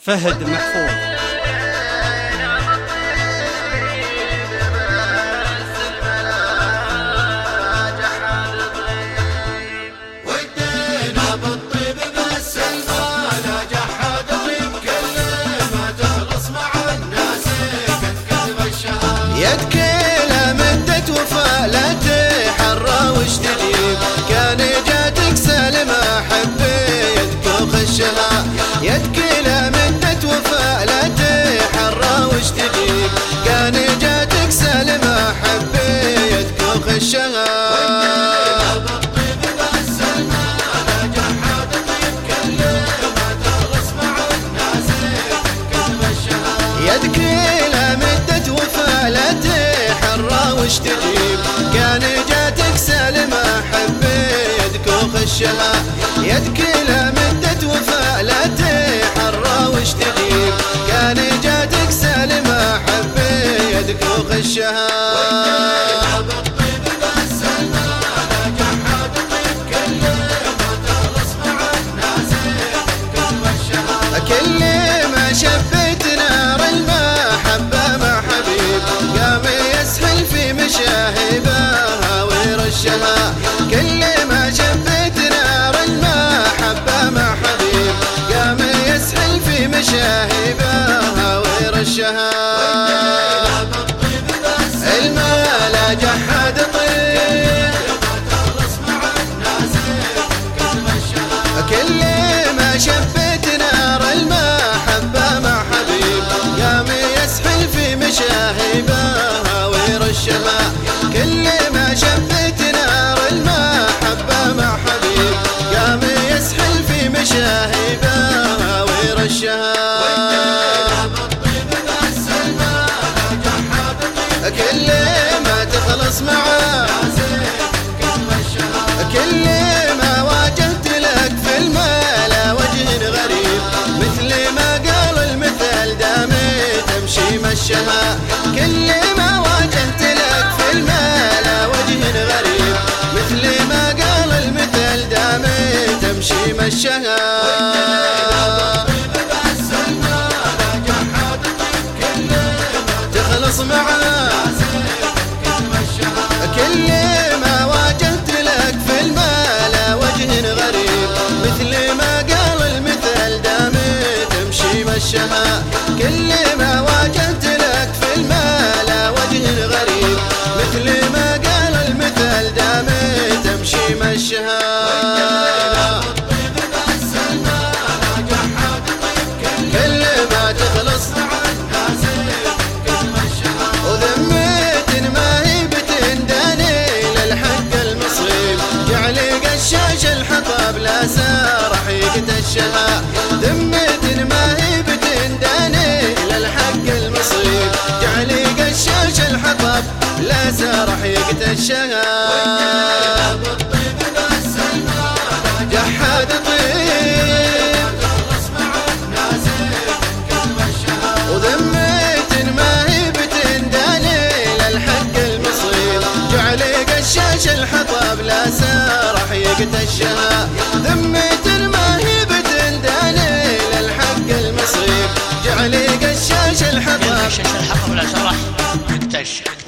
فهد محفوظ. يدك لا مدت وفاء لا تحرى وش تجيب، كان جاتك سالمة حبي يدك وخشها. يدك لا مدت وفاء لا تحرى وش تجيب، كان جاتك سالمة حبي يدك وخشها. يدك لا مدت وفاء لا تحرى وش تجيب، كان جاتك سالمة حبي يدك وخشها. يدك لا مدت وفاء لا تحرى وش تجيب، كان جاتك سالمة حبي يدك وخشها. كل ما شبيت نار المحبة مع حبيب، قام يسحل في مشاهبها ويرشها. كل ما شبيت نار المحبة مع حبيب، قام يسحل في مشاهبها ويرشها. المال جحد طيب كل ما شبيت نار المحبة مع حبيب، قام يسحل في مشاهبها ويرشها. كل ما شبيت نار المحبة مع حبيب، قام يسحل في مشاهبها ويرشها. كل ما تخلص معاه كل ما واجهت لك في المال وجه غريب، مثل ما قال المثل دامي تمشي مشها. كل ما واجهت لك في المال وجه غريب، مثل ما قال المثل دامي تمشي مشها. تخلص معاه كل ما واجهت لك في المال وجه غريب، مثل ما قال المثل دامي تمشي مشها. كل ما واجهت لك في المال وجه غريب، مثل ما قال المثل دامي تمشي مشها. كل ما تخلص وذمة ما هي بتنداني للحق المصيب، جعل قشاش الحطب لا سارح يقتشها. ذمة ما هي بتنداني للحق المصيب، جعل قشاش الحطب لا سارح يقتشها. جحد طيب وذمة ما هي بتنداني للحق المصيب، جعل قشاش الحطب لا سارح يقتشها. ذمة ما هي بتنداني للحق المصيب، جعل قشاش الحطب لا سارح يقتشها.